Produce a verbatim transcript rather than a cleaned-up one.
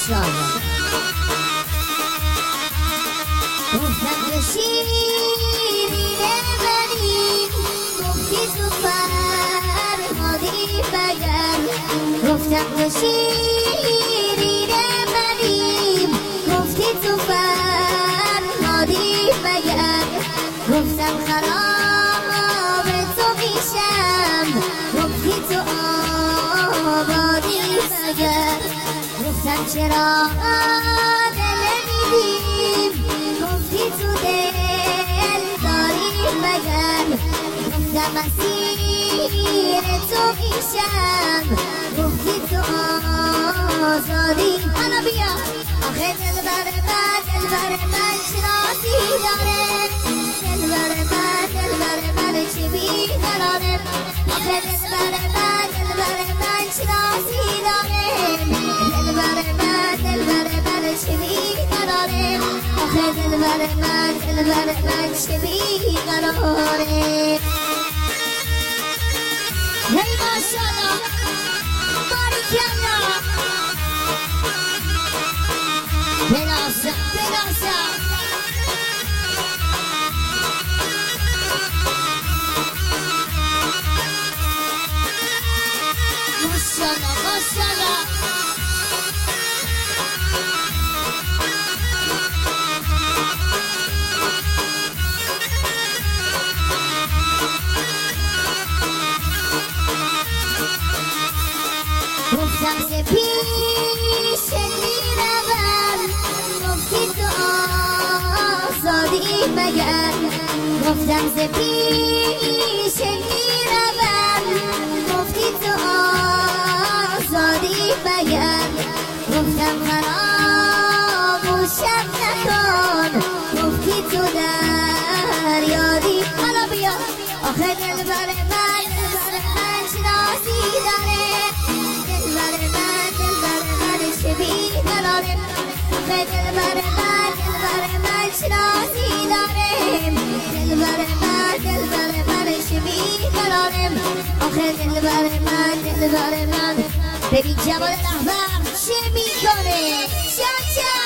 ماشاءالله. گفتم که شیرینه ولی گفتی تو فرهادی مگر. گفتم که شیرینه ولی گفتی تو فرهادی مگر. گفتم خراب تو میشم گفتی تو آبادی مگر. گفتم چرا دل نمیدیم گفتی تو دل داری مگر. گفتم اسیر تو میشم گفتی تو آزادی. حالا بیا آخه دل بر من دل بر من شناسی داره. دل بر من دل بر من چه بیقراره. آخه دل بر من دل بر من شناسی داره. دل بر من دل بر من چه بیقراره. آخه دل بر من دل بر من چه بیقراره. هی ماشاءالله باریکالله. بلاسا بلاسا ماشاءالله ماشاءالله. گفتم ز پیش میروم گفتی تو آزادی مگر. گفتم ز پیش میروم گفتی تو آزادی مگر. گفتم فراموشم نکن گفتی تو دریادی. حالا بیا آخه دل بر من دل بر من شناسی داره. دل بر من دل بر من چه بیقراره. آخه دل بر من دل بر من شناسی داره. دل بر من دل بر من چه بیقراره. آخه دل بر من دل بر من. ببین جمال رهبر چه میکنه. چا چا